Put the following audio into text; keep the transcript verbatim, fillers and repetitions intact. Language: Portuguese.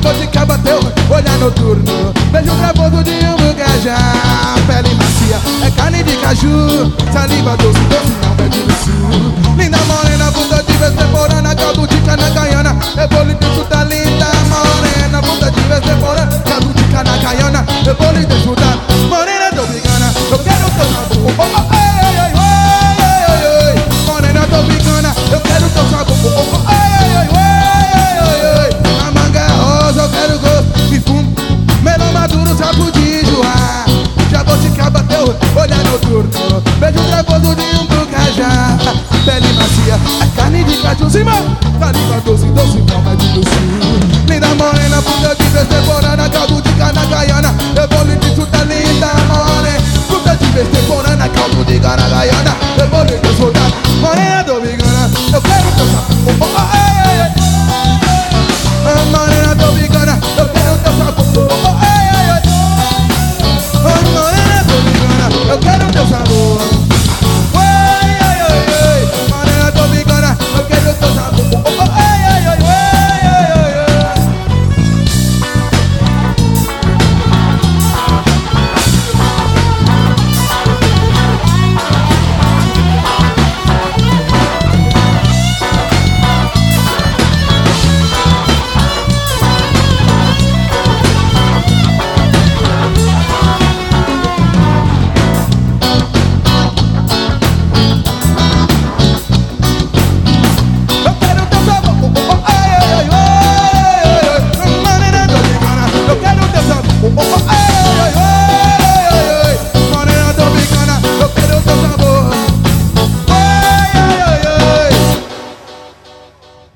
jabuticaba teu olhar noturno, beijo travoso de um bucajá. Pele macia, é carne de caju, saliva doce, doce não pede no sul. Linda morena, bunda de vez temporana, caldo de cana caiana, rebolo de fruta linda. Morena, bunda de vez temporana, caldo de cana caiana, rebolo de fruta. Morena dominicana, eu quero teu sabor, oh, oh, ei, ei, ei, ei, ei, ei. Morena dominicana, eu quero teu sabor, oh, oh, oh, ei, ei, ei, ei, ei, ei. A manga rosa, eu quero gosto de fumo, melão maduro, sapo de joá. Jabuticaba teu olhar noturno, beijo travoso de um bucajá. Pele macia, é carne de caju, cima, saliva doce, doce, calma de doce. Linda morena, bunda de vez temporana, caldo de cana caiana, rebolo de fruta linda. Morena, bunda de vez temporana, caldo de cana caiana, rebolo de fruta. Morena